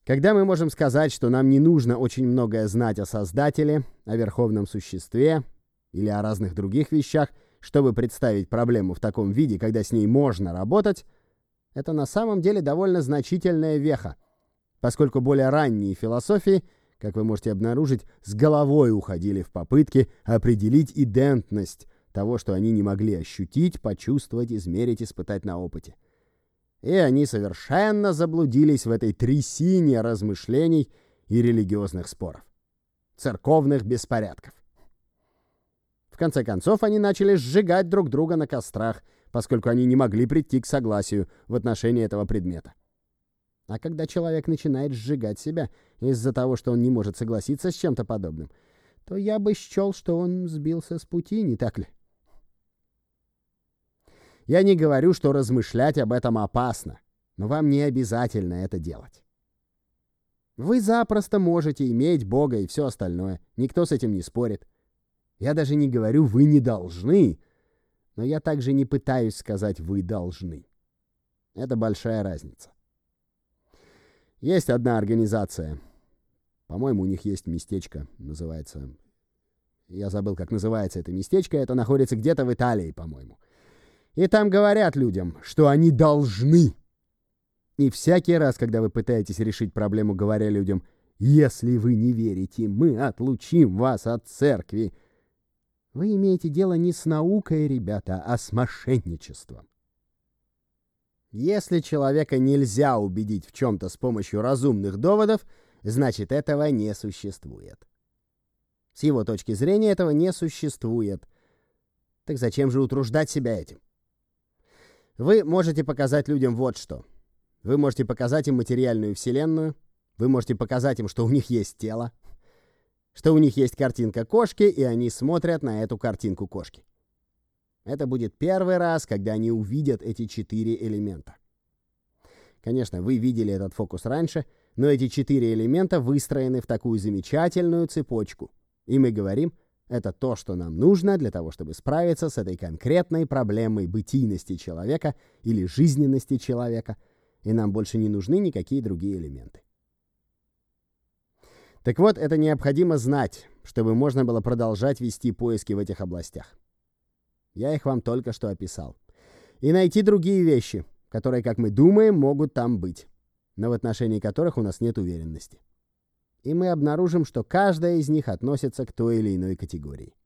Когда мы можем сказать, что нам не нужно очень многое знать о Создателе, о Верховном Существе или о разных других вещах, чтобы представить проблему в таком виде, когда с ней можно работать, это на самом деле довольно значительная веха, поскольку более ранние философии, как вы можете обнаружить, с головой уходили в попытки определить идентность того, что они не могли ощутить, почувствовать, измерить, испытать на опыте. И они совершенно заблудились в этой трясине размышлений и религиозных споров, церковных беспорядков. В конце концов, они начали сжигать друг друга на кострах, поскольку они не могли прийти к согласию в отношении этого предмета. А когда человек начинает сжигать себя из-за того, что он не может согласиться с чем-то подобным, то я бы счел, что он сбился с пути, не так ли? Я не говорю, что размышлять об этом опасно, но вам не обязательно это делать. Вы запросто можете иметь Бога и все остальное, никто с этим не спорит. Я даже не говорю «вы не должны», но я также не пытаюсь сказать «вы должны». Это большая разница. Есть одна организация, по-моему, у них есть местечко, называется... Я забыл, как называется это местечко, это находится где-то в Италии, по-моему. И там говорят людям, что они должны. И всякий раз, когда вы пытаетесь решить проблему, говоря людям, «Если вы не верите, мы отлучим вас от церкви», вы имеете дело не с наукой, ребята, а с мошенничеством. Если человека нельзя убедить в чем-то с помощью разумных доводов, значит, этого не существует. С его точки зрения этого не существует. Так зачем же утруждать себя этим? Вы можете показать людям вот что. Вы можете показать им материальную вселенную, вы можете показать им, что у них есть тело, что у них есть картинка кошки, и они смотрят на эту картинку кошки. Это будет первый раз, когда они увидят эти 4 элемента. Конечно, вы видели этот фокус раньше, но эти 4 элемента выстроены в такую замечательную цепочку. И мы говорим, это то, что нам нужно для того, чтобы справиться с этой конкретной проблемой бытийности человека или жизненности человека, и нам больше не нужны никакие другие элементы. Так вот, это необходимо знать, чтобы можно было продолжать вести поиски в этих областях. Я их вам только что описал. И найти другие вещи, которые, как мы думаем, могут там быть, но в отношении которых у нас нет уверенности. И мы обнаружим, что каждая из них относится к той или иной категории.